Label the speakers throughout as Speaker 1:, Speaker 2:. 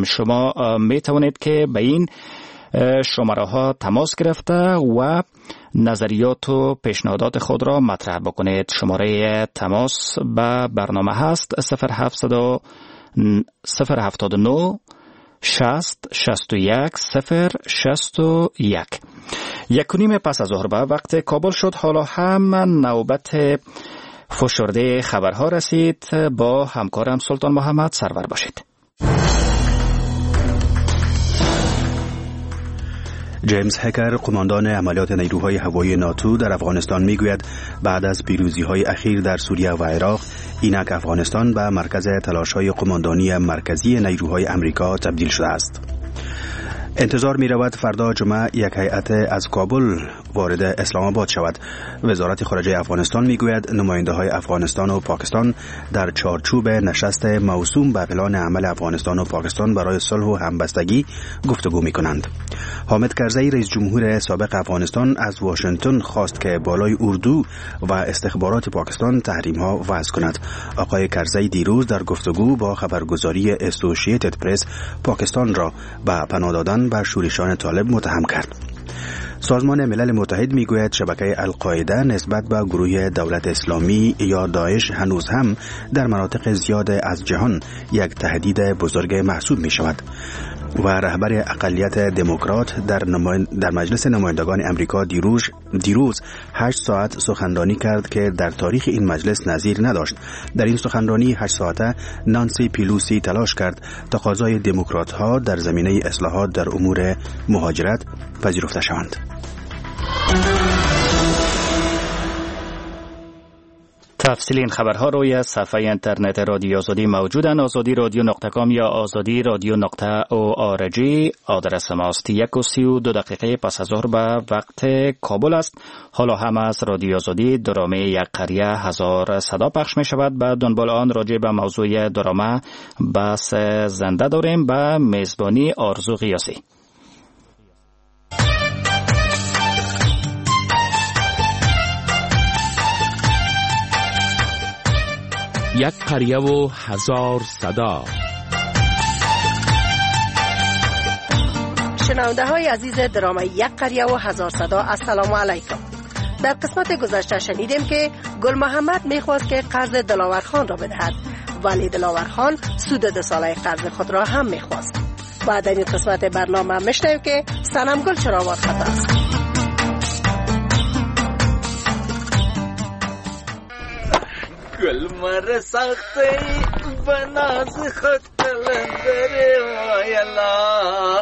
Speaker 1: شما می توانید که به این شماره ها تماس گرفته و نظریات و پیشنهادات خود را مطرح بکنید. شماره تماس به برنامه هست 079 60 61 061. 1:30 پس از ظهر به وقت کابل شد. حالا هم نوبت فشرده خبرها رسید. با همکارم سلطان محمد سرور باشید.
Speaker 2: جیمز هکر، قماندان عملیات نیروهای هوایی ناتو در افغانستان میگوید بعد از پیروزی‌های اخیر در سوریه و عراق، اینک افغانستان به مرکز تلاش‌های قماندانی مرکزی نیروهای امریکا تبدیل شده است. انتظار می رود فردا جمعه یک هیئت از کابل وارد اسلام آباد شود. وزارت خارجه افغانستان می گوید نماینده های افغانستان و پاکستان در چارچوب نشست موسوم به پلان عمل افغانستان و پاکستان برای صلح و همبستگی گفتگو می کنند. حامد کرزی، رئیس جمهور سابق افغانستان، از واشنگتن خواست که بالای اردو و استخبارات پاکستان تحریم ها وضع کند. آقای کرزی دیروز در گفتگو با خبرگزاری اسوسییتد پرس پاکستان را به پناه دادن به شورشان طالب متهم کرد. سازمان ملل متحد میگوید شبکه القاعده نسبت به گروه دولت اسلامی یا داعش هنوز هم در مناطق زیاد از جهان یک تهدید بزرگ محسوب می شود و رهبر اقلیت دموکرات در مجلس نمایندگان امریکا دیروز 8 ساعت سخنرانی کرد که در تاریخ این مجلس نظیر نداشت. در این سخنرانی 8 ساعته نانسی پیلوسی تلاش کرد تقاضای دموکرات ها در زمینه اصلاحات در امور مهاجرت پذیرفته شوند.
Speaker 1: تفصیل این خبرها روی صفحه اینترنت رادیو آزادی موجودن. azadi.radio.com یا azadi.radio.org آدرس ماست. 1:32 پس از ظهر به وقت کابل است. حالا هم از رادیو آزادی درامه یک قریه 1000 صدا پخش می شود. به دنبال آن راجع به موضوع درامه بحث زنده داریم به میزبانی آرزو قیاسی.
Speaker 3: یک قریه و 1000 صدا.
Speaker 4: شنونده های عزیز درامه یک قریه و 1000 صدا، السلام علیکم. در قسمت گذشته شنیدیم که گل محمد میخواست که قرض دلاور خان را بدهد، ولی دلاور خان سود 2 ساله قرض خود را هم میخواست. بعد این قسمت برنامه میشنویم که صنم گل چرا وارخطا است.
Speaker 5: گل مر سختی بناز خود کلندره وایلا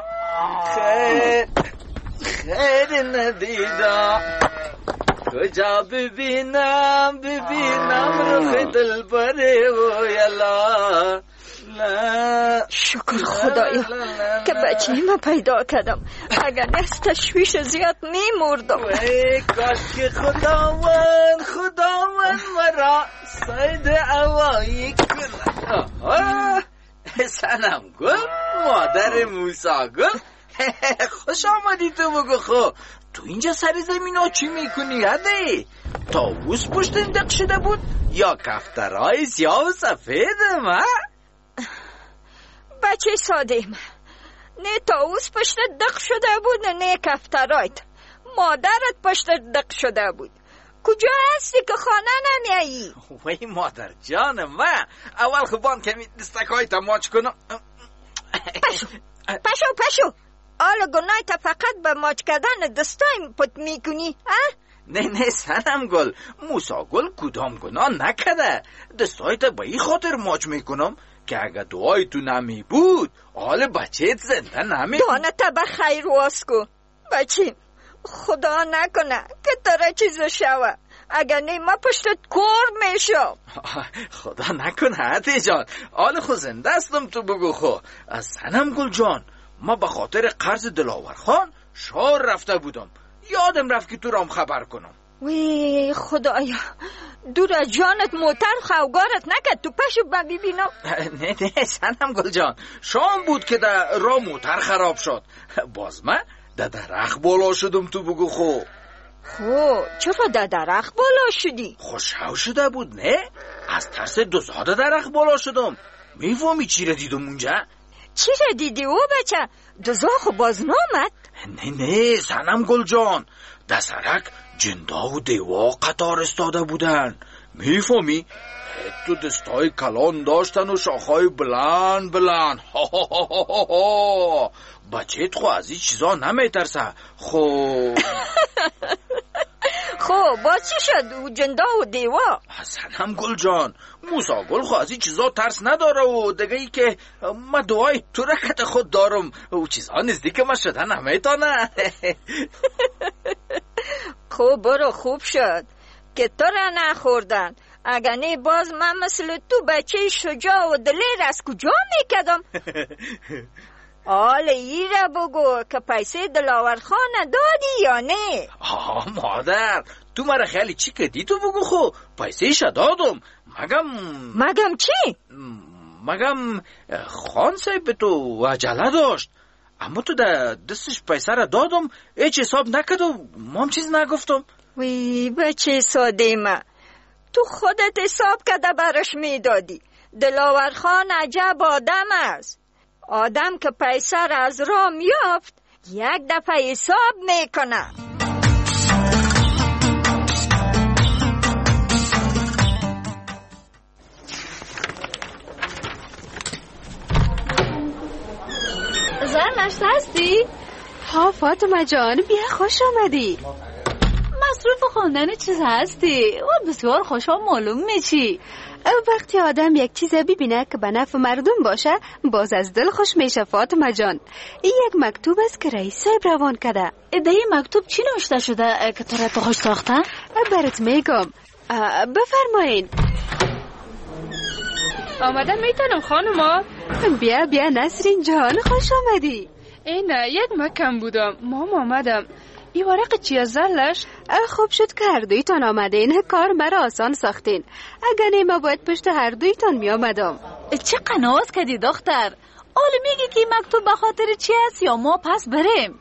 Speaker 5: خیر ندیدا کجا ببینم رخ دل بره وایلا.
Speaker 6: شکر خدایا که بچه ما پیدا کردم، اگر نیست تشویش زیاد میمردم.
Speaker 5: کاش که خداوند مرا سید اوایی کنه. سنم گل، مادر موسا گل، خوش آمدی. تو بگو خو تو اینجا سر زمین ها چی میکنی؟ هده طاووس پشت دق شده بود یا کفترهای سیاه و سفیدم؟
Speaker 6: بچه ساده ما نه طاووس پشت دق شده بود نه کفترایت، مادرت پشت دق شده بود. کجا هستی که خانه نمیایی؟
Speaker 5: وای مادر جانم، اول خوبان کمی دستکای تا ماچ کنم.
Speaker 6: پشو آل گناه تا فقط به ماچ کردن دستای پت میکنی؟
Speaker 5: نه سنم گل، موسا گل کدام گناه نکده. دستای تا به این خاطر ماچ میکنم که اگه دعای تو نمی بود حال بچهت زنده نمی.
Speaker 6: دانه تا بخیر واسکو بچه، خدا نکنه که تره چیز شوه، اگر نه ما پشتت کور میشم.
Speaker 5: خدا نکنه حتی جان، حال خود زنده استم. تو بگو خو از سنم گل جان، ما به خاطر قرض دلاور خان شار رفته بودم، یادم رفت که تو رام خبر کنم.
Speaker 6: وی خدایا، دور از جانت موتر خوگارت نکد، تو پشو ببینم.
Speaker 5: نه سنم گل جان، شام بود که در راه موتر خراب شد، باز من در درخت بالا شدم. تو بگو خو
Speaker 6: چرا در درخت بالا شدی؟
Speaker 5: خوشحال شده بود نه؟ از ترس دوزاد درخت بالا شدم. میفهمی چی را دیدم اونجا؟
Speaker 6: چی را دیدی او بچه؟ دزاخ باز نامد؟
Speaker 5: نه سنم گل جان، دسرک جندا و دیوا قطار استاده بودن. میفهمی؟ تو دستای کلان داشتن و شاخهای بلند بلند. بچهت خو از این چیزا نمیترسه. خب
Speaker 6: با چی شد او جندا و دیوا؟
Speaker 5: سنم گل جان، موسا گل خو از این چیزا ترس نداره و دیگه ای که من دعای تو رکت خود دارم او چیزا نزدیک ما شدن نمیتانه.
Speaker 6: خب برو، خوب شد که تو را نخوردن. اگر نه باز من مثل تو بچه شجاع و دلیر از کجا میکدم؟ حالا ای را بگو که پیسه دلاور خان دادی یا نه؟
Speaker 5: مادر تو مرا خیلی چی کدی؟ تو بگو خو پیسه شا دادم.
Speaker 6: مگم چی؟
Speaker 5: مگم خان صاحب به تو عجله داشت، اما تو دستش پیسه را دادم، هیچ حساب نکدم، ما هم چیز نگفتم.
Speaker 6: وی بچه ساده ما، تو خودت حساب کده برش میدادی. دلاور خان عجب آدم است. آدم که پیسه را از راه میافت یک دفعه حساب میکنه.
Speaker 7: زرنشت هستی؟
Speaker 8: ها فاطمه جان، بیا خوش آمدی.
Speaker 7: مصروف خواندن چیز هستی و بسیار خوشحال معلوم میشی.
Speaker 8: وقتی آدم یک چیز ببینه که به نفع مردم باشه باز از دل خوش میشه فاطمه جان. این یک مکتوب است که رئیس صاحب روان کرده.
Speaker 7: در این مکتوب چی نوشته شده که تو را تو خوش ساختن؟
Speaker 8: برات میگم، بفرمایین.
Speaker 9: آمدن میتونم خانما؟
Speaker 8: بیا نسرین جان، خوش آمدی.
Speaker 9: این یک مکم بودم، مام آمدم. این ورق چی از زلش؟
Speaker 8: خوب شد که هر دویتان آمدین، کار مرا آسان ساختین. اگر نه ما باید پشت هر دویتان می آمدم.
Speaker 7: چه قناعت کردی دختر؟ حالا میگی که این مکتوب به خاطر چی است یا ما پس بریم؟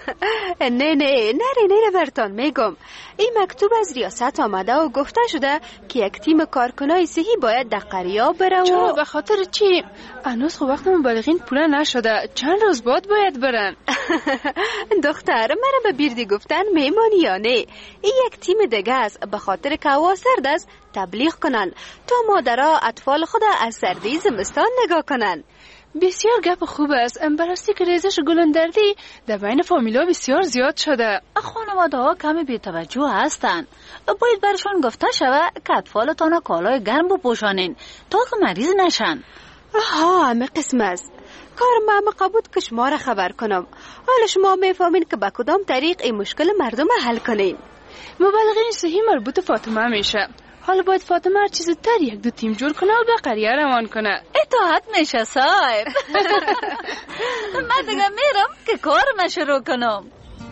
Speaker 8: نه برتان میگم. این مکتوب از ریاست آمده و گفته شده که یک تیم کارکنای صحی باید در قریه بره.
Speaker 9: چرا به خاطر چی؟ هنوز خب وقت مبالغین پوله نشده، چند روز بعد باید برن.
Speaker 8: دختر مرا به بیردی گفتن میمانی یا نه؟ این یک تیم دیگه است به خاطر که هوا سرد است تبلیغ کنن تا مادرها اطفال خود از سردی زمستان نگاه کنن.
Speaker 9: بسیار گپ خوب است، براستی که ریزش گلندردی در بین فامیلا بسیار زیاد شده.
Speaker 7: خانواده ها کمی بی‌توجه هستند. باید برشان گفته شود که اطفالتان کالای گرم بپوشانین تا که مریض نشن.
Speaker 8: همه قسم است. کار ما قبول که شما را خبر کنم. حالا شما میفهمین که با کدام طریق این مشکل مردم حل کنین.
Speaker 9: مبالغین صحیح مربوط فاطمه میشه. حالا باید فاطمه هر چیز تر یک دو تیم جور کنه و به قریه روان کنه.
Speaker 7: اطاعت میشه صاحب. من دیگه میرم که کارم شروع کنم.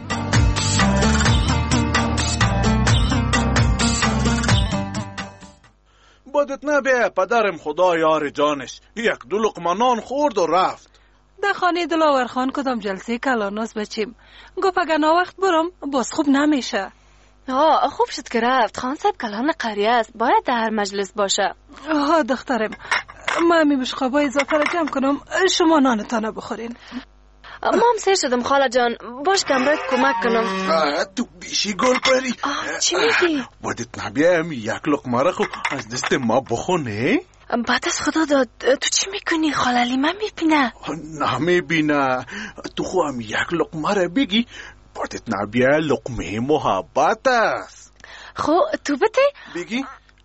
Speaker 10: بدت نبیه پدرم خدا یار جانش، یک دو لقمه نان خورد و رفت.
Speaker 4: در خانه دلاور خان کدام جلسه کلاناز بچیم. گفت اگر وقت برم باز خوب نمیشه.
Speaker 8: خوب شد که رفت. خان صاحب کلان قریه است، باید در هر مجلس باشه.
Speaker 4: دخترم، من میبشقابای اضافه را جمع کنم، شما نانتانه بخورین.
Speaker 8: مام سیر شدم خاله جان، باش کمرت کمک کنم.
Speaker 10: تو بیشی گل پری.
Speaker 8: چی میگی؟
Speaker 10: بدت نبیه یک لقمه را خوب از دست ما بخونه؟
Speaker 8: بعد از خدا داد. تو چی میکنی خاله لیما میبینه؟
Speaker 10: نمیبینه. تو خواهم یک لقمه را بگی. بدت نبیه لقمه محبت است.
Speaker 8: خب تو بده
Speaker 10: بگی؟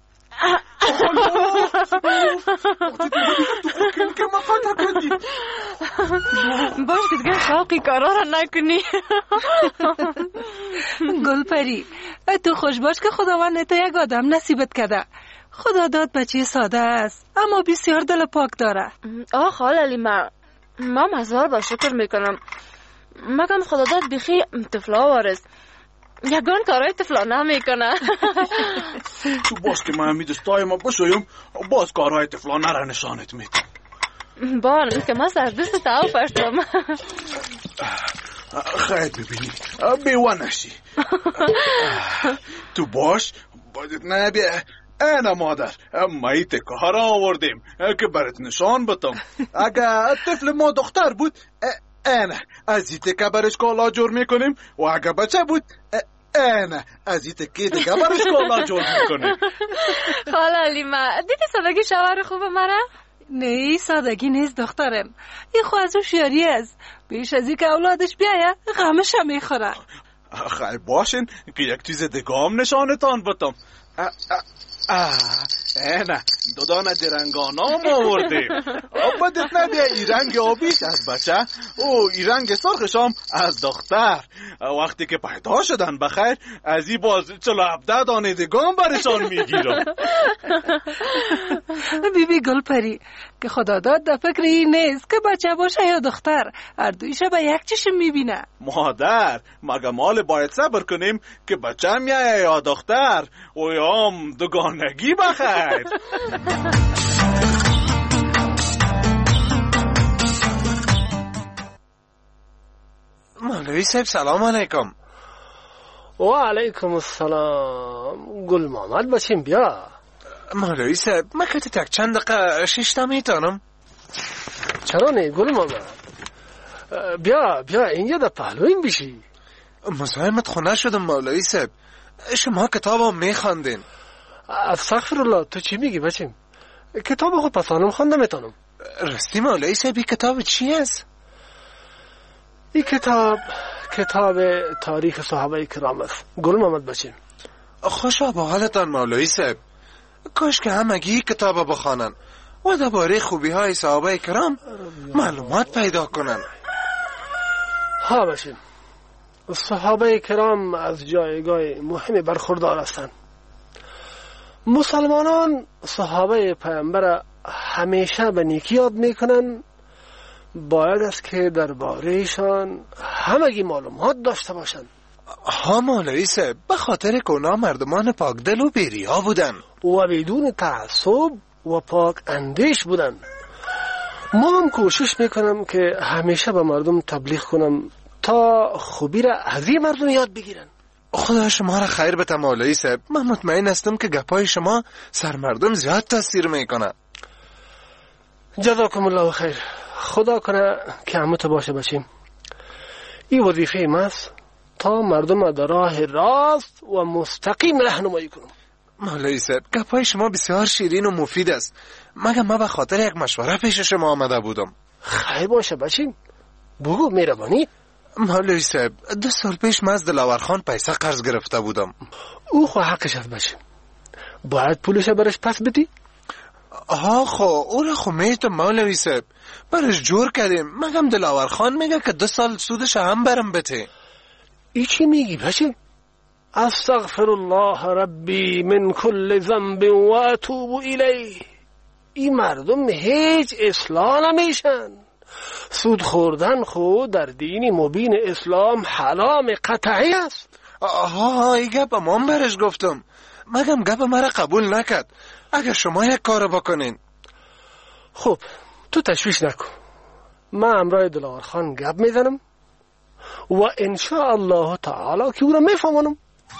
Speaker 8: باش که دیگه شاقی کارا را نکنی.
Speaker 4: گل پری، تو خوش باش که خداوند تو یک آدم نصیبت کرده. خدا داد بچه ساده است اما بسیار دل پاک داره.
Speaker 8: خاله لیما، من هزار با شکر میکنم. مگم خدا داد بیخی طفلا وارست. یگان کارای طفلا نمیکنه.
Speaker 10: تو باز که من دستای ما بشویم باز کارهای طفلانه را نشانت میدم.
Speaker 8: بان که من سردست تاو پشتم.
Speaker 10: خیلی ببینی بیوه نشی. تو باش باید نبیه اینا مادر، مایی تکه را آوردیم که برات نشان بتم. اگه طفل ما دختر بود اینا از این تکه برش کالا جور میکنیم و اگه بچه بود اینا از این تکه دیگه برش کالا جور میکنیم.
Speaker 11: خاله علیمه دیدی سادگی شوهر خوب منه؟
Speaker 4: نه سادگی نیست دخترم، این خو از شیاری است. بیش از این که اولادش بیایه غمش هم میخوره.
Speaker 10: خیلی باشین که یک چیز دیگه هم نشانتان بتم. اینا دو دانه درنگانا هم آوردیم. بدت نبیه ای رنگ آبیش از بچه و ای رنگ سرخش هم از دختر. وقتی که پیدا شدن بخیر از این باز 47 دانه دیگه هم برشان میگیرم.
Speaker 4: بیبی گلپری که خدا داد در فکر این نیست که بچه باشه یا دختر، هر دویشه به یک چشم میبینه.
Speaker 10: مادر مگه مال باید صبر کنیم که بچه میایه یا دختر و یا هم دوگانگی بخیر.
Speaker 12: مولوی صاحب سلام علیکم.
Speaker 13: و علیکم السلام. گل محمد بچیم بیا.
Speaker 12: مولوی صاحب من که تک چند دقیقه ششتا میتونم.
Speaker 13: چرا نه گل محمد؟ بیا اینجا در پهلویم بشی.
Speaker 12: مزاحمت خونه شدم مولوی صاحب، شما کتابم میخواندین.
Speaker 13: استغفرالله، تو چی میگی بچیم؟ کتاب خود پسانم خونده میتونم.
Speaker 12: راستی مولوی صاحب این کتاب چی است؟
Speaker 13: این کتاب تاریخ صحابه کرام است گل محمد بچیم.
Speaker 12: خوشا با حالتان مولوی صاحب، کاش که همگی کتاب بخوانن و درباره خوبی های صحابه کرام معلومات پیدا کنن.
Speaker 13: ها بچیم، صحابه کرام از جایگاه مهمی برخوردار هستند. مسلمانان صحابه پیامبر همیشه به نیکی یاد میکنن. باید است که دربارهشان همگی معلومات داشته باشند.
Speaker 12: ها مولوی صاحب، به خاطر که اونا مردمان پاک دل و بیریا بودن
Speaker 13: و بدون تعصب و پاک اندیش بودن. ما هم کوشش میکنم که همیشه به مردم تبلیغ کنم تا خوبی را از این مردم یاد بگیرن.
Speaker 12: خدا شما را خیر بده مولوی صاحب، من مطمئن هستم که گپای شما سر مردم زیاد تاثیر میکنه.
Speaker 13: جزاکم الله خیر. خدا کنه که همت باشه بچیم. این وظیفه ماست تا مردم در راه راست و مستقیم راهنمایی کنم.
Speaker 12: مولوی صاحب گپای شما بسیار شیرین و مفید است. مگه من به خاطر یک مشوره پیش شما آمده بودم.
Speaker 13: خیر باشه بچیم، بگو مهربانی.
Speaker 12: مولوی صاحب 2 سال پیش من از دلاور خان پیسه قرض گرفته بودم.
Speaker 13: او خو حقش است بچیم، باید پولش برش پس بدی.
Speaker 12: خو او را خو میتم مولوی صاحب، برش جور کردیم. مگم دلاور خان میگه که 2 سال سودش هم برم بده.
Speaker 13: ای چی میگی بچه؟ استغفر الله ربی من کل ذنب و اتوب الیه. این مردم هیچ اصلاح نمیشن. سود خوردن خود در دین مبین اسلام حرام قطعی است.
Speaker 12: ای گپ من برش گفتم، مگم گپ مرا قبول نکرد. اگر شما یک کار بکنین.
Speaker 13: خب تو تشویش نکن، من امرای دلاور خان گپ میزنم و انشاءالله تعالی که او را میفهمانم.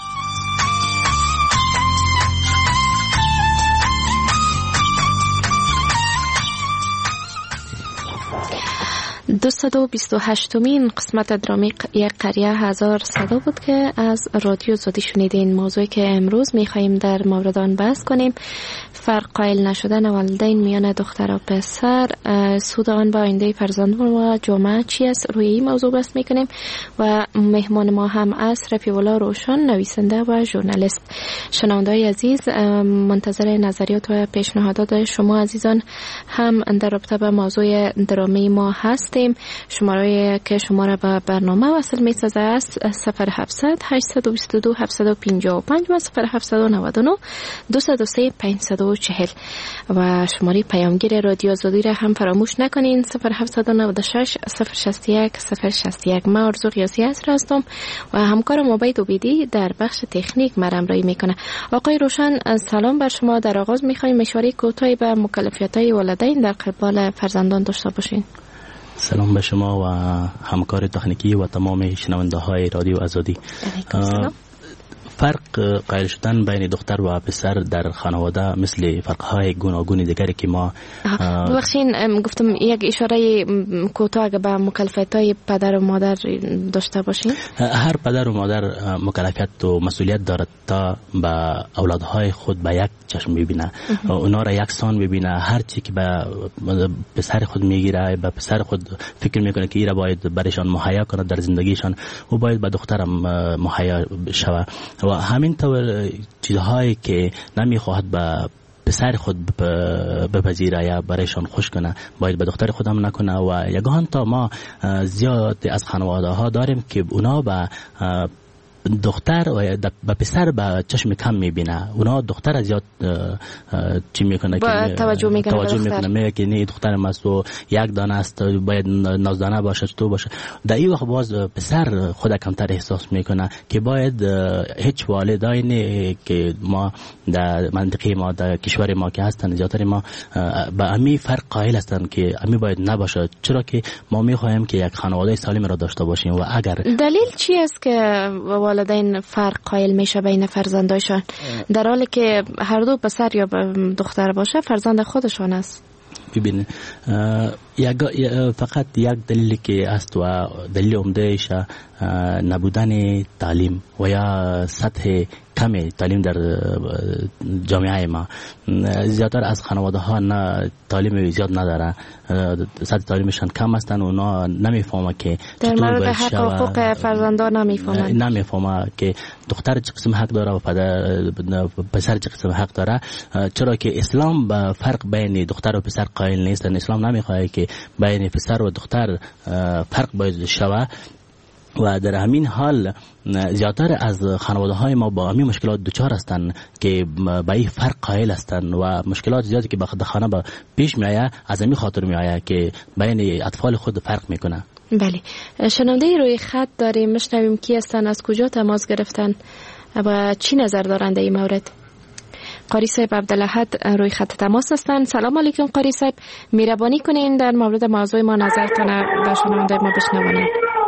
Speaker 14: دوست 228مین قسمت درامی یک قریه 1000 صدا بود که از رادیو زادی شنیدین. موضوعی که امروز میخواییم در مورد آن بحث کنیم فرق قائل نشدن والدین میان دختر و پسر، سود آن به آینده فرزندان و جامعه چی است. روی این موضوع بحث میکنیم و مهمان ما هم است رفیع الله روشن، نویسنده و ژورنالیست. شنونده‌های عزیز، منتظر نظریات و پیشنهادات شما عزیزان هم در رابطه با موضوع درامی ما هستیم. شماره که شما را به برنامه وصل می‌سازه است 0700 822 755 و 0799 203 540 و شماره پیامگیر رادیو آزادی را هم فراموش نکنین 0796 061 061. من آرزو قیاسی هستم و همکارم عبید عبیدی در بخش تکنیک مرامرایی میکنه. آقای روشن سلام بر شما. در آغاز میخوایم مشوره کوتاهی به مکلفیت‌های والدین در قبال فرزندان داشته باشین.
Speaker 15: سلام به شما و همکار تکنیکی و تمام شنونده های رادیو آزادی. فرق قائل شدن بین دختر و پسر در خانواده مثل فرقهای گوناگون دیگری که ما
Speaker 14: ببخشین گفتم یک اشاره کوتاه به مکلفیت‌های پدر و مادر داشته باشین.
Speaker 15: هر پدر و مادر مکلفیت و مسئولیت دارد تا به اولادهای خود به یک چشم ببینه، اونا را یکسان ببینه. هر چی که به پسر خود میگیره به پسر خود فکر میکنه که ایرا باید برایشان مهیا کنه در زندگیشان، و باید به دخترم مهیا شود. و همین طور چیزهایی که نمیخواهد به پسر خود بپذیره یا برایشان خوش کنه باید به دختر خودم نکنه. و یگان تا ما زیاد از خانواده ها داریم که اونا به دختر و به پسر به چشم کم میبینه، اونا دختر زیاد چی میکنه که
Speaker 14: توجه میکنه
Speaker 15: میگه که نه دخترم است و یک دانه است باید نازدانه باشه تو باشه. در این وقت باز پسر خود کمتر احساس میکنه که باید هیچ والدین که ما در منطقه ما در کشور ما که هستن زیادتر ما به امی فرق قائل هستن که امی باید نباشه، چرا که ما میخوایم که یک خانواده سالم را داشته باشیم. و اگر
Speaker 14: دلیل چی است که والدین فرق قائل میشه بین فرزندایشان در حالی که هر دو پسر یا دختر باشه فرزند خودشان است؟
Speaker 15: ببین فقط یک دلیلی که است و دلیل عمدهش نبودن تعلیم و یا سطح کم تعلیم در جامعه ما. زیادتر از خانواده ها نه تعلیم زیاد نداره، سطح تعلیمشان کم هستن و اونا نمیفهمه که
Speaker 14: در مورد حق و حقوق فرزندان
Speaker 15: نمیفهمه که دختر چه قسم حق داره و پسر چه قسم حق داره، چرا که اسلام به فرق بین دختر و پسر قائل نیست. اسلام نمیخواد که بین پسر و دختر فرق باید شود. و در همین حال زیادتر از خانواده های ما با همین مشکلات دچار هستند که به این فرق قائل هستند و مشکلات زیادی که به خانه با پیش می آید از همین خاطر می آید که بین اطفال خود فرق میکنه.
Speaker 14: بله، شنونده روی خط داریم، میشنویم کی هستن، از کجا تماس گرفتن و چی نظر دارند در این مورد؟ قاری صاحب عبدالاحد روی خط تماس هستند. سلام علیکم قاری صاحب، مهربانی کنین در مورد موضوع ما نظرتون به شنونده ما بشنوید.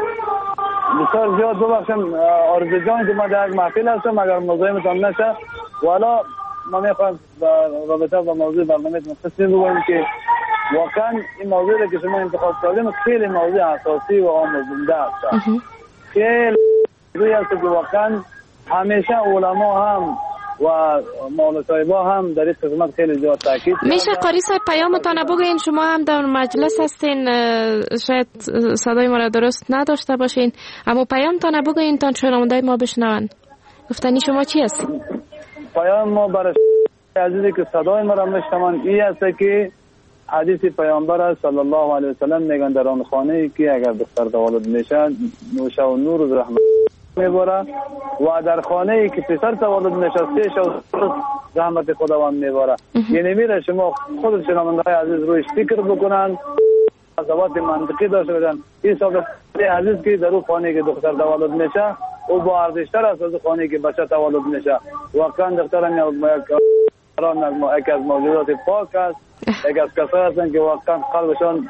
Speaker 16: بسیار زیاد ببخشم آرزو جان که ما در یک محفل هستم اگر موضوعتان نشه، والا ما میخوایم رابطه با موضوع برنامه مختصری بگویم که واقعا این موضوع که شما انتخاب کردیم خیلی موضوع اساسی و آموزنده است. خیلی موضوعی است که واقعا همیشه علما هم و مولانا صاحبا هم در این خدمت خیلی زیاد تاکید
Speaker 14: میشه قاری صاحب پیامتان بگوین؟ شما هم در مجلس هستین، شاید صدای ما را درست نداشته باشین، اما پیامتان بگوین تا شنونده ما بشنون. گفتنی شما چی است؟
Speaker 16: پیام ما برای عزیزی که صدای ما را میشنون این است که حدیث پیامبر صلی الله علیه و سلم میگن در آن خانه‌ای که اگر دختر تولد میشه نوشه و نور و رحمت میبره و در خانه‌ای که پسر تولد میشه رحمت خداوند میبره. یعنی میره شما خود شنونده‌های عزیز رویش فکر بکنن، ضوابط منطقی داشته باشن. این ثابت عزیز که در اون خانه‌ای که دختر تولد میشه او با ارزش‌تر است از خانه‌ای که بچه تولد میشه. واقعا دختر یکی از موجودات پاک است، یکی از کسایی هستند که واقعا قلبشان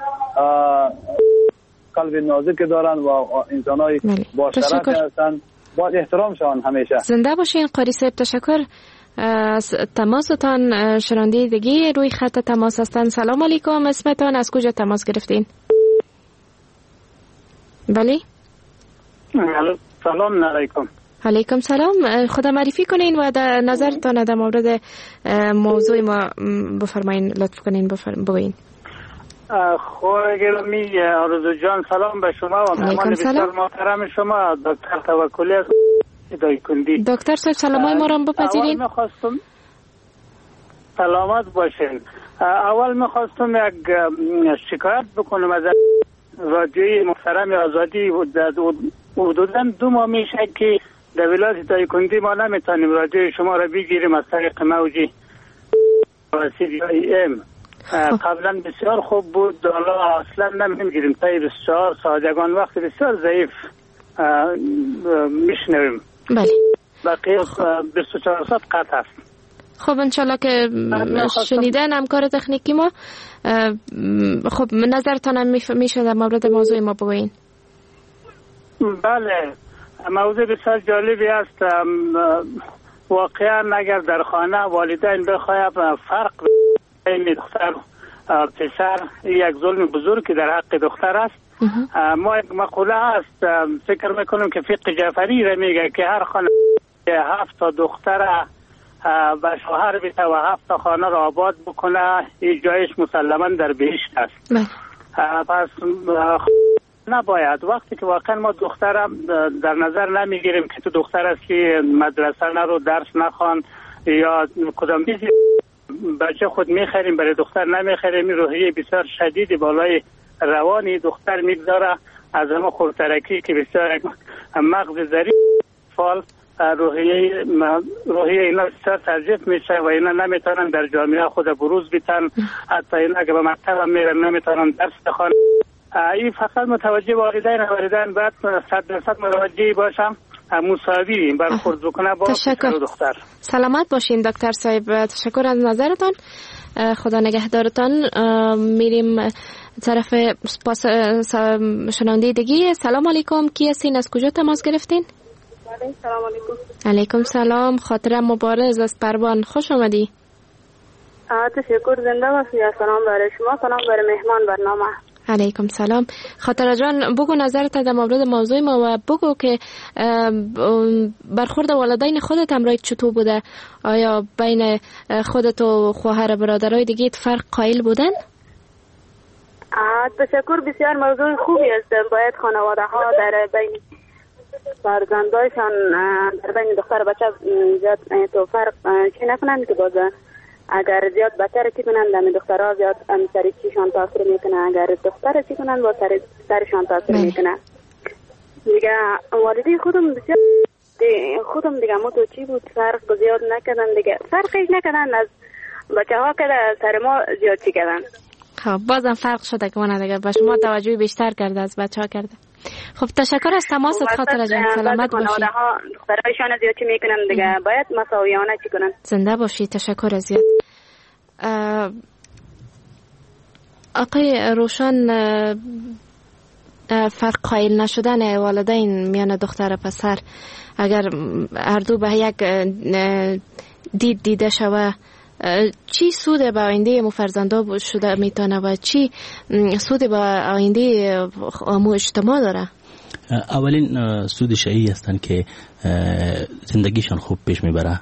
Speaker 16: قلب نازک دارن و انسانای با شرف هستند، باید احترام شوند همیشه.
Speaker 14: زنده باشین قاری صاحب، تشکر از تماستان. شنونده دیگه روی خط تماس هستن. سلام علیکم، اسمتان، از کجا تماس گرفتین؟ بله
Speaker 16: سلام علیکم.
Speaker 14: علیکم سلام، خدا معرفی کنین و در نظرتان در مورد موضوع ما بفرمایین، لطف کنین بگوین.
Speaker 16: خواه گرامی آرزو جان، سلام به شما و مهمان بسیار محترم شما دکتر توکلی از دایکندی.
Speaker 14: دکتر صاحب سلامای ما را بپذیرین.
Speaker 16: اول میخواستم سلامت باشین. اول میخواستم یک شکایت بکنم از رادیوی محترم آزادی. حدوداً 2 ماه میشه که در ولایت دایکندی ما نمیتونیم رادیوی شما را بگیریم از طریق موجی CDIM. قبلا بسیار خوب بود، حالا اصلا نمیگیریم تا 24 ساعت یگان وقت بسیار ضعیف میشنویم.
Speaker 14: بله.
Speaker 16: بقیه 24 ساعت قطع است.
Speaker 14: خب انشالله که شنیدن همکار تکنیکی ما. خب نظرتان میشه در مورد موضوع ما بگوین.
Speaker 16: بله،
Speaker 17: موضوع بسیار جالبی است. واقعا اگر در خانه والدین بخواهد فرق بین دختر پسر یک ظلم بزرگ که در حق دختر است. ما یک مقوله است فکر میکنم که فقه جعفری را میگه که هر خانه 7 تا دختر به شوهر بده و 7 تا خانه را آباد بکنه، این جایش مسلما در بهشت است. پس نباید وقتی که واقعا ما دختر در نظر نمیگیریم که تو دختر هستی مدرسه نرو، درس نخوان یا کدام چیزی بچه خود میخریم برای دختر نمیخریم، روحیه بسیار شدید بالای روانی دختر میگذاره. از همه خورترکی که بسیار مغز ظریف فال روحیه اینا بسیار تضعیف میشه و اینا نمیتونن در جامعه خود بروز بیتن. حتی اینا که به مکتب هم میرن نمیتونن درس بخوان. این فقط متوجه والدین باید 100% متوجه باشم، مساوی برخورد بکنه با پسر و دختر.
Speaker 14: سلامت باشین دکتر صاحب، تشکر از نظرتان، خدا نگهدارتان. میریم طرف شنونده دیگه. سلام علیکم، کی هستین، از کجا تماس گرفتین؟
Speaker 18: سلام علیکم.
Speaker 14: علیکم سلام، خاطر مبارز از پروان، خوش آمدی.
Speaker 18: تشکر، زنده باشی. سلام برای شما، سلام برای مهمان برنامه.
Speaker 14: علیکم سلام. خاطر جان بگو نظرت در مورد موضوع ما و بگو که برخورد والدین خودت همراه چطور بوده؟ آیا بین خودت و خواهر برادرای دیگه فرق قائل بودن؟
Speaker 18: تشکر، بسیار موضوع خوبی است. باید خانواده ها در بین فرزندایشان در بین دختر و بچه زیاد تو فرق چی نکنند که بازه اگر زیاد بچه چی کنند دمی دخترها زیاد سر چیشان تاثیر میکنه، اگر دختر چی کنند با سرشان تاثیر میکنه. دیگه والدی خودم بسیار خودم دیگه ما تو چی بود فرق زیاد نکردن، دیگه فرقش نکردن، از بچه ها که سر ما زیاد چی کردن.
Speaker 14: خب بازم فرق شده که من دیگه با شما توجه بیشتر کرده از بچه ها کرده. خب تشکر از تماست خاطر جان، سلامت باشی.
Speaker 18: دخترایشان زیاد چی میکنن دیگه باید مساویانه چی کنن.
Speaker 14: زنده باشی، تشکر از زیاد. آقای روشن، فرق قائل نشدن والدین میان دختر و پسر اگر هر دو به یک دیده شوه چی سود به آینده مو فرزندا شده میتونه و چی سود به آینده مو اجتماع داره؟
Speaker 15: اولین سودش ای هستن که زندگیشان خوب پیش میبره،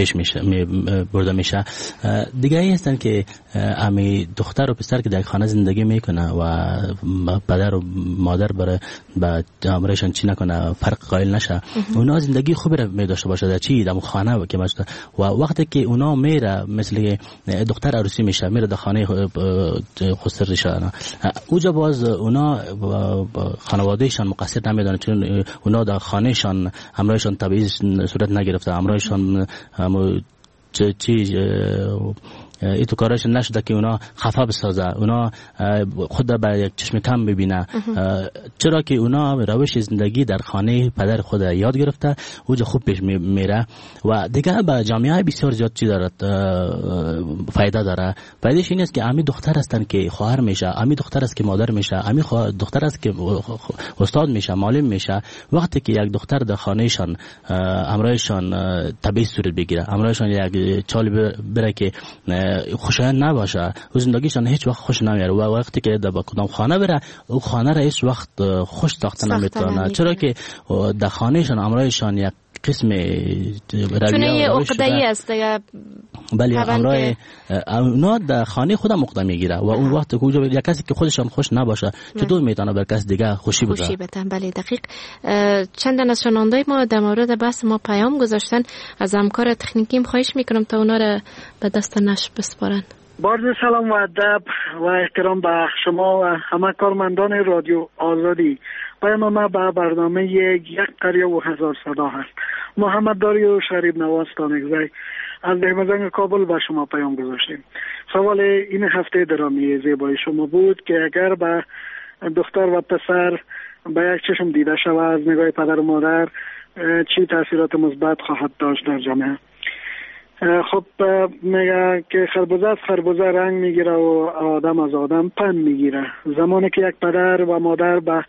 Speaker 15: برده میشه. دیگه ای هستن که امی دختر و پسر که در خانه زندگی میکنه و پدر و مادر برای با همراهشان چی نکنه، فرق قائل نشه، اونا زندگی خوبی را میداشته باشه در چی در خانه که ماست. و وقتی که اونا میره مثل دختر عروسی میشه میره در خانه خسر شدن، اوجا باز اونا خانوادهشان مقصر نمیدونن، چون اونا در خانهشان همراهشان طبیعی صورت نگرفته، همراهشان چیز ایتو کارش نشده که اونا خفا بسازه، اونا خود به یک چشم کم ببینه، چرا که اونا روش زندگی در خانه پدر خود یاد گرفته، اوجا خوب پیش میره. و دیگه به جامعه بسیار زیاد چی دارد فایده داره. فایدهش این است که امی دختر هستن که خواهر میشه، امی دختر است که مادر میشه، امی دختر است که استاد میشه، معلم میشه. وقتی که یک دختر در خانهشان همراهشان طبیعی صورت بگیره، همراهشان یک چال بره که خوشایند نباشه، و زندگیشان هیچ وقت خوش نمیاره. و وقتی که در کدام خانه بره، او خانه را هیچ وقت خوش ساخته نمیتونه، چرا که در خانهشان همراهشان یک قسم
Speaker 14: چون یه عقده‌ای است دیگه.
Speaker 15: بله، همراه اونا در خانه خودم عقده میگیره و اون وقت که یک کسی که خودشان خوش نباشه چطور میتونه بر کس دیگه خوشی بده.
Speaker 14: بله دقیق. چند از شنوندای ما در مورد بحث ما پیام گذاشتن، از همکار تکنیکیم خواهش میکنم تا اونا رو به دست نشر بسپارن.
Speaker 19: با سلام و ادب و احترام به شما و همه کارمندان رادیو آزادی. پیام ما به برنامه یک قریه و هزار صدا هست. محمد داریو شریف نواز تانگزی از دهمزنگ کابل به شما پیام گذاشتیم. سوال این هفته درامی زیبای شما بود که اگر به دختر و پسر به یک چشم دیده شود از نگاه پدر و مادر چی تاثیرات مثبت خواهد داشت در جامعه؟ خب میگه که خربزه از خربزه رنگ میگیره و آدم از آدم پند میگیره. زمانی که یک پدر و مادر به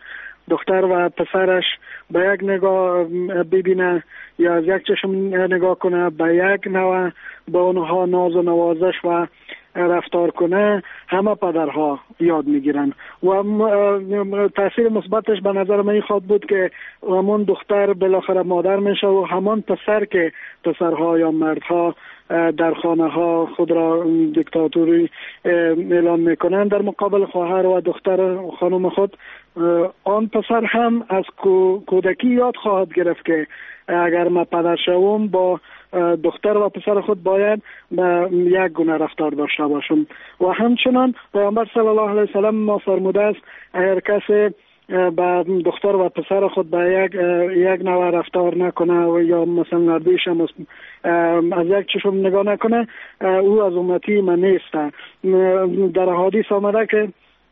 Speaker 19: دختر و پسرش به یک نگاه ببینه یا از یک چشم نگاه کنه، به یک نوع با اونها ناز و نوازش و رفتار کنه، همه پدرها یاد میگیرن و تاثیر مثبتش به نظر من خواهد بود که همون دختر بالاخره مادر میشه و همون پسر که پسرها یا مردها در خانه ها خود را دیکتاتوری اعلان میکنن در مقابل خواهر و دختر خانم خود، آن پسر هم از کودکی یاد خواهد گرفت که اگر من پدر شوم با دختر و پسر خود باید یک گونه رفتار داشته باشم. و همچنان پیامبر صلی الله علیه وسلم ما فرموده است اگر کسی با دختر و پسر خود به یک نوع رفتار نکنه و یا مثلا نردیش از یک چشم نگاه نکنه، او از امتی من نیست. در حدیث آمده که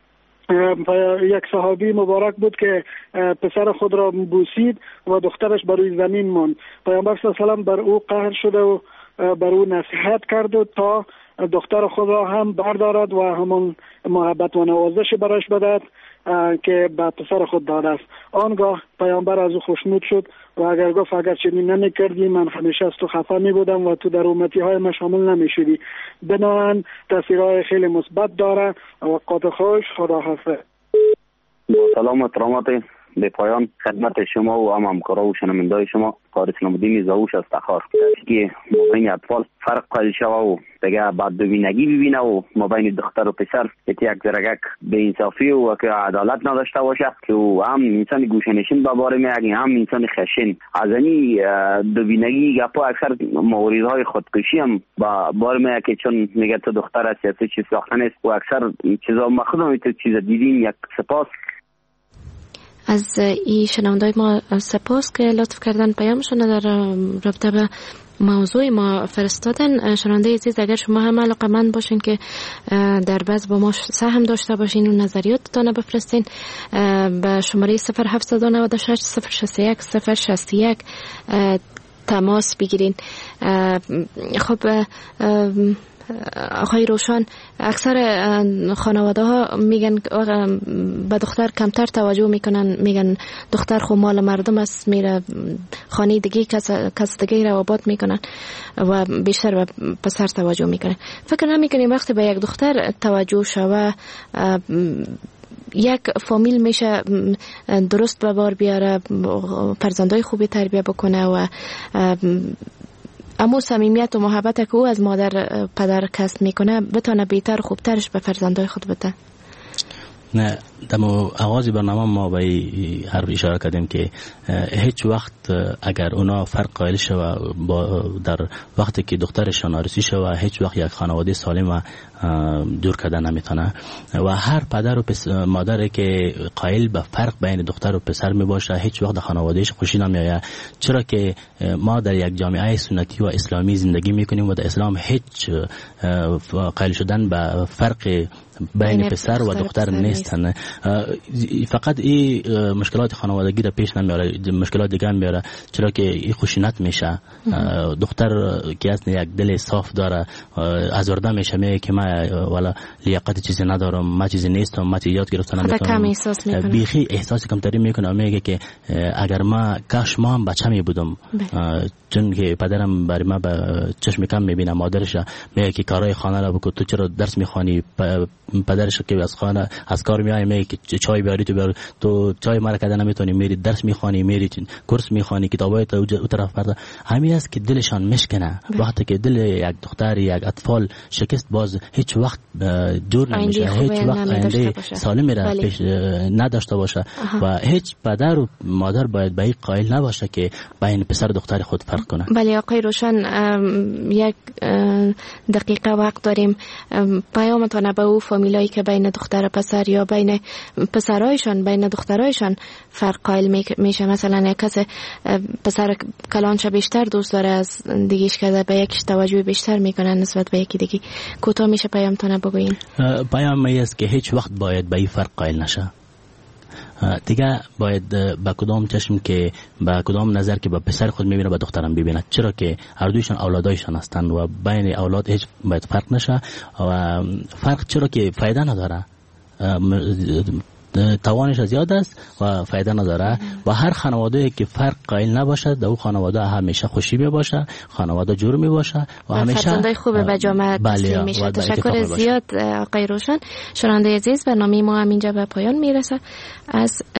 Speaker 19: یک صحابی مبارک بود که پسر خود را بوسید و دخترش بر روی زمین ماند. پیامبر صلی الله علیه و بر او قهر شده و بر او نصیحت کرد و تا دختر خود را هم بردارد و همون محبت و نوازش برایش بدهد که به پسر خود داده است. آنگاه پیامبر از او خوشنود شد و اگر گفت اگر چنین نمی‌کردی من همیشه از تو خفه می‌بودم و تو در امتی های من شامل نمی‌شدی. بنابراین تاثیرهای خیلی مثبت داره. اوقات خوش، خدا حافظ.
Speaker 20: سلام و احترامات به پایان خدمت شما و همکارا و شنونده‌های شما. قاری اسلام الدین زاوش از تخار که مابین اطفال فرق قائل شوه و دیگه بعد ببینگی ببینه و مابین دختر و پسر یک درجه به انصافی و که عدالت نداشته باشه که هم انسان گوشه‌نشین به بار میاد هم انسان خشن. از این ببینگی گپا اکثر موردهای خودکشی هم با بار میاد که چون میگه تو دختر هستی تو چیز ساختن است و اکثر چیزا ما خودمون تو چیز دیدیم. یک سپاس
Speaker 14: از این شنوندای ما، سپاس که لطف کردن پیامشون در رابطه به موضوع ما فرستادن. شنونده عزیز اگر شما هم علاقه‌مند باشین که در بعض با ما سهم داشته باشین و نظریاتتان بفرستین به شماره 0796 061 061 تماس بگیرین. خب آقای روشن، اکثر خانواده ها میگن به دختر کمتر توجه میکنن، میگن دختر خو مال مردم است، میره خانه دیگه کس دیگه رو آباد میکنن و بیشتر به پسر توجه میکنن. فکر نمیکنیم وقتی به یک دختر توجه شوه یک فامیل میشه درست به بار بیاره، فرزندای خوبی تربیه بکنه و اما صمیمیت و محبت که او از مادر پدر کسب میکنه بتونه بهتر خوبترش به فرزندای خود بده.
Speaker 15: نه، در آغاز برنامه ما به هر اشاره کردیم که هیچ وقت اگر اونا فرق قائل شوه در وقتی که دخترشان عروسی شوه هیچ وقت یک خانواده سالم دور کردن نمیتونه و هر پدر و مادری که قائل به فرق بین دختر و پسر می باشه هیچ وقت خانوادهش خوشی نمیآید، چرا که ما در یک جامعه سنتی و اسلامی زندگی میکنیم و در اسلام هیچ قائل شدن به فرق بین پسر و دختر نیستن. فقط این مشکلات خانوادگی را پیش نمیاره، مشکلات دیگه هم میاره، چرا که این خشونت میشه. دختر که از یک دل صاف داره ازرده میشه، میگه که من والا لیاقت چیزی ندارم، من چیزی نیستم، من یاد گرفتن نمیتونم، بیخی احساس کمتری میکنه. میگه که اگر ما کاش ما هم بچه می بودم، چون که پدرم برای ما به چشم کم میبینه، مادرش میگه که کارهای خانه را بکن، تو چرا درس میخوانی؟ پدرش که از خانه از کار میای میگه که چای بیاری تو چای مرا کردن نمیتونی، میری درس میخوانی، میری کورس میخوانی، کتابای تو او طرف پرده. همین است که دلشان میشکنه. وقتی که دل یک دختر یک اطفال شکست باز هیچ وقت دور نمیشه، هیچ وقت آینده سالمی را پیش نداشته باشه و هیچ پدر و مادر باید به این قائل نباشه که بین پسر و دختر خود فرق کنه.
Speaker 14: بله آقای روشن، یک دقیقه وقت داریم. پیامتان به او فامیلایی که بین دختر و پسر یا بین پسرایشان بین دخترایشان فرق قائل میشه، مثلا یک کس پسر کلانش بیشتر دوست داره از دیگهش که به یکیش توجه بیشتر میکنه نسبت به یکی دیگه، کوتاه میشه پیامتان بگوین؟
Speaker 15: پیام است که هیچ وقت باید به این فرق قائل نشه. دیگه باید با کدام چشم که با کدام نظر که با پسر خود میبینه با دخترم ببینه، چرا که هر دویشان اولادایشان هستند و بین اولاد هیچ باید فرق نشه و فرق چرا که فایده نداره. توانش زیاد است و فایده نداره و هر خانواده که فرق قائل نباشه در اون خانواده همیشه خوشی می باشه، خانواده جور می باشه و همیشه
Speaker 14: فرزندای خوب به جامعه تسلیم میشه. تشکر زیاد آقای روشن. شنونده عزیز، برنامه ما هم اینجا به پایان میرسه. از